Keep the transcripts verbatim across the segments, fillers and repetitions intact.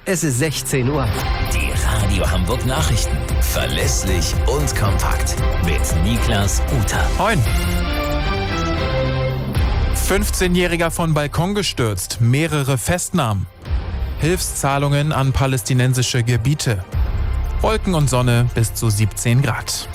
Es ist sechzehn Uhr. Die Radio Hamburg Nachrichten. Verlässlich und kompakt. Mit Niklas Uter. Moin. fünfzehnjähriger von Balkon gestürzt. Mehrere Festnahmen. Hilfszahlungen an palästinensische Gebiete. Wolken und Sonne bis zu siebzehn Grad.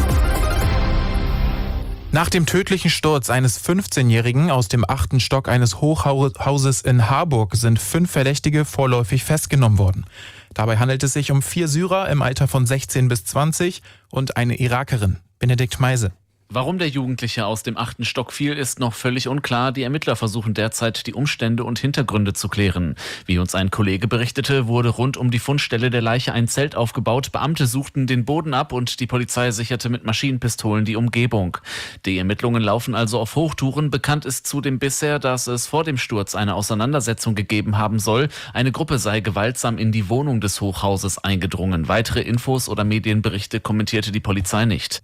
Nach dem tödlichen Sturz eines fünfzehnjährigen aus dem achten Stock eines Hochhauses in Harburg sind fünf Verdächtige vorläufig festgenommen worden. Dabei handelt es sich um vier Syrer im Alter von sechzehn bis zwanzig und eine Irakerin. Benedikt Meise. Warum der Jugendliche aus dem achten Stock fiel, ist noch völlig unklar. Die Ermittler versuchen derzeit, die Umstände und Hintergründe zu klären. Wie uns ein Kollege berichtete, wurde rund um die Fundstelle der Leiche ein Zelt aufgebaut. Beamte suchten den Boden ab und die Polizei sicherte mit Maschinenpistolen die Umgebung. Die Ermittlungen laufen also auf Hochtouren. Bekannt ist zudem bisher, dass es vor dem Sturz eine Auseinandersetzung gegeben haben soll. Eine Gruppe sei gewaltsam in die Wohnung des Hochhauses eingedrungen. Weitere Infos oder Medienberichte kommentierte die Polizei nicht.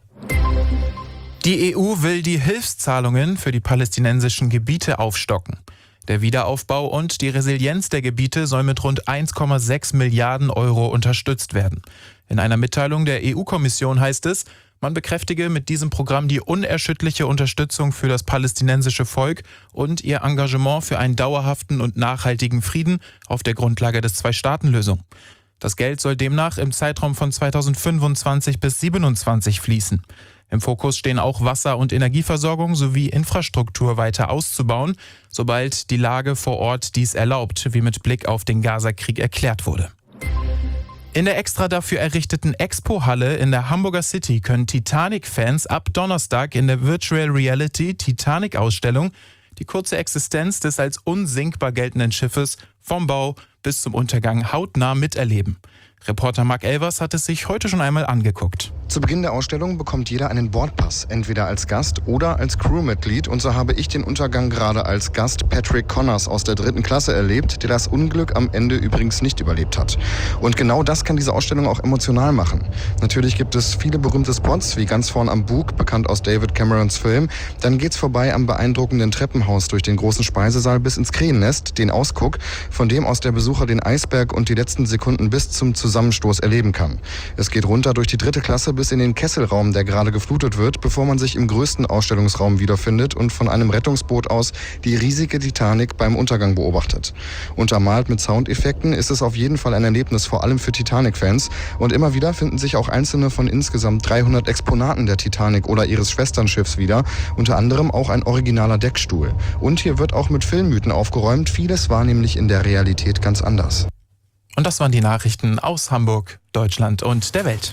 Die E U will die Hilfszahlungen für die palästinensischen Gebiete aufstocken. Der Wiederaufbau und die Resilienz der Gebiete soll mit rund eins Komma sechs Milliarden Euro unterstützt werden. In einer Mitteilung der E U-Kommission heißt es, man bekräftige mit diesem Programm die unerschütterliche Unterstützung für das palästinensische Volk und ihr Engagement für einen dauerhaften und nachhaltigen Frieden auf der Grundlage des Zwei-Staaten-Lösung. Das Geld soll demnach im Zeitraum von zweitausendfünfundzwanzig bis zweitausendsiebenundzwanzig fließen. Im Fokus stehen auch Wasser- und Energieversorgung sowie Infrastruktur weiter auszubauen, sobald die Lage vor Ort dies erlaubt, wie mit Blick auf den Gaza-Krieg erklärt wurde. In der extra dafür errichteten Expo-Halle in der Hamburger City können Titanic-Fans ab Donnerstag in der Virtual Reality Titanic-Ausstellung die kurze Existenz des als unsinkbar geltenden Schiffes vom Bau bis zum Untergang hautnah miterleben. Reporter Marc Elvers hat es sich heute schon einmal angeguckt. Zu Beginn der Ausstellung bekommt jeder einen Bordpass, entweder als Gast oder als Crewmitglied. Und so habe ich den Untergang gerade als Gast Patrick Connors aus der dritten Klasse erlebt, der das Unglück am Ende übrigens nicht überlebt hat. Und genau das kann diese Ausstellung auch emotional machen. Natürlich gibt es viele berühmte Spots, wie ganz vorn am Bug, bekannt aus David Camerons Film. Dann geht's vorbei am beeindruckenden Treppenhaus durch den großen Speisesaal bis ins Krähennest, den Ausguck, von dem aus der Besucher den Eisberg und die letzten Sekunden bis zum Zusammenstoß erleben kann. Es geht runter durch die dritte Klasse bis in den Kesselraum, der gerade geflutet wird, bevor man sich im größten Ausstellungsraum wiederfindet und von einem Rettungsboot aus die riesige Titanic beim Untergang beobachtet. Untermalt mit Soundeffekten ist es auf jeden Fall ein Erlebnis, vor allem für Titanic-Fans. Und immer wieder finden sich auch einzelne von insgesamt dreihundert Exponaten der Titanic oder ihres Schwesternschiffs wieder, unter anderem auch ein originaler Deckstuhl. Und hier wird auch mit Filmmythen aufgeräumt. Vieles war nämlich in der Realität ganz anders. Und das waren die Nachrichten aus Hamburg, Deutschland und der Welt.